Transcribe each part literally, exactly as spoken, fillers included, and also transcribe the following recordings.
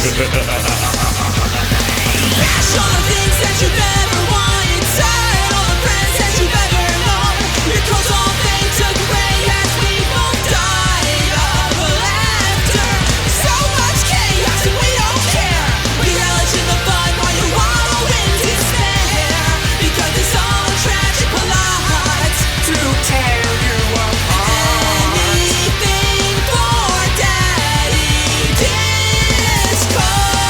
Bash all the things that you've ever wanted, turn all the friends that you've ever known. Your clothes all fade to gray as we both die of laughter. So much chaos and we don't care. We relish in the fun while you wallow in despair. Because it's all a tragic plot to tear you apart. Anything for Daddy Disco.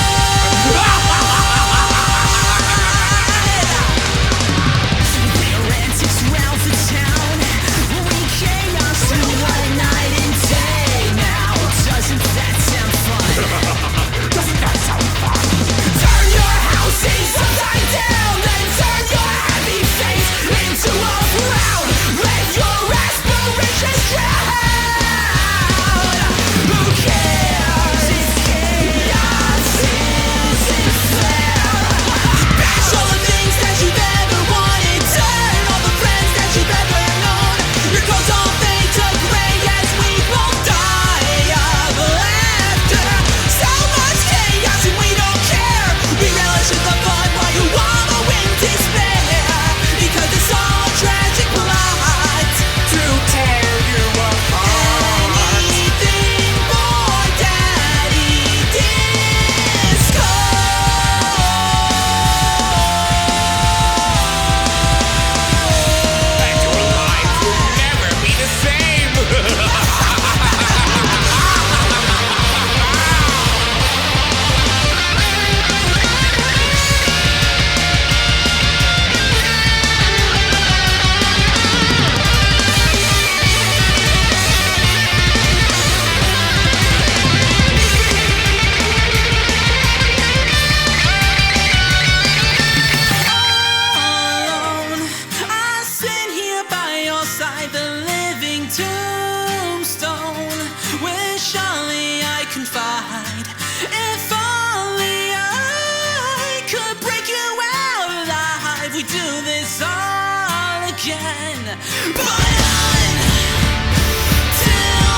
Confide. If only I could break you out alive, we do this all again. But until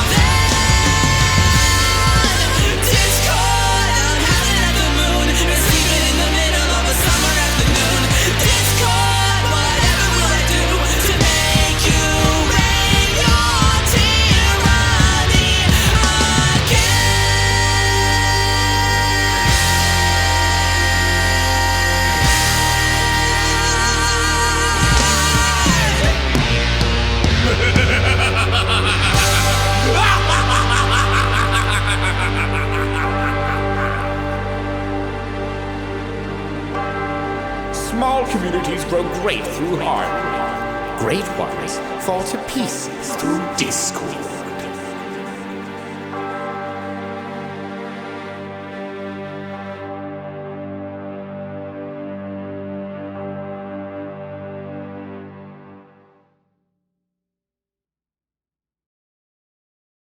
then, Discord, I'm howling at the moon, and sleeping in the middle of a summer afternoon. Discord, whatever will I do to make you rain your tyranny again? Small communities grow great through harmony. Great ones fall to pieces through discord.